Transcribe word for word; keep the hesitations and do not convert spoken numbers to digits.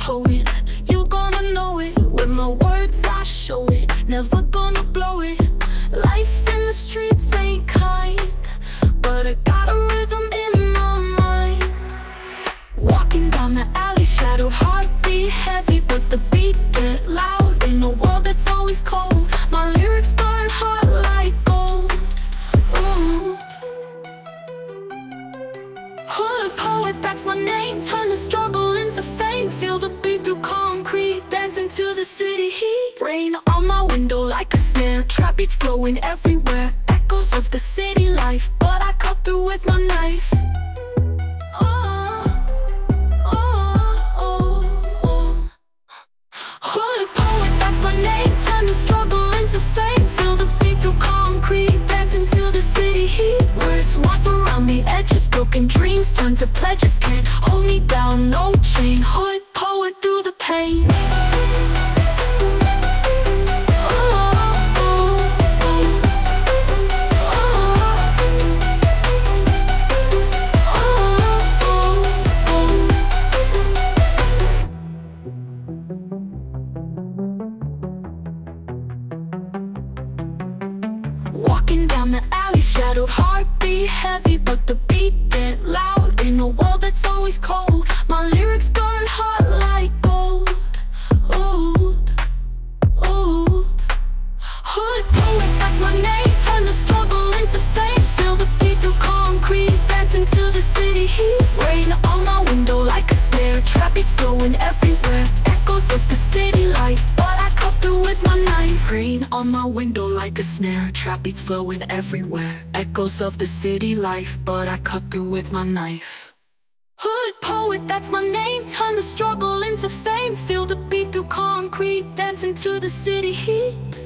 poet, you gonna know it. With my words I show it, never gonna blow it. Life in the streets ain't kind, but I got a rhythm in my mind. Walking down the alley, shadowed heartbeat heavy, but the beat get loud. In a world that's always cold, my lyrics burn hot like gold. Ooh. Hood poet, that's my name. Turn the struggle into fame. Feel the beat through concrete, dancing to the city heat. Rain on my window like a snare, trap beats flowing everywhere. Echoes of the city life, but I cut through with my knife. Oh, oh, oh, oh. Hood poet, that's my name. Turn the struggle into fame. Feel the beat through concrete, dancing to the city heat. Words walk around the edges, broken dreams turn to pledges. Can't hold me down, no chain. Hood poet through the pain. Walking down the alley, shadowed heartbeat heavy, but the beat get loud. In a world that's always cold, my lyrics burn hot like gold. Ooh, ooh. Hood poet, that's my name. Turn the struggle into fame. Feel the beat through concrete, dancing to the city heat. Rain on my window like a snare, trap beats flowing everywhere. Echoes of the city life, but I cut through with my knife. Rain on my window like a snare, trap beats flowing everywhere. Echoes of the city life, but I cut through with my knife. Hood poet, that's my name. Turn the struggle into fame. Feel the beat through concrete, dancing to the city heat.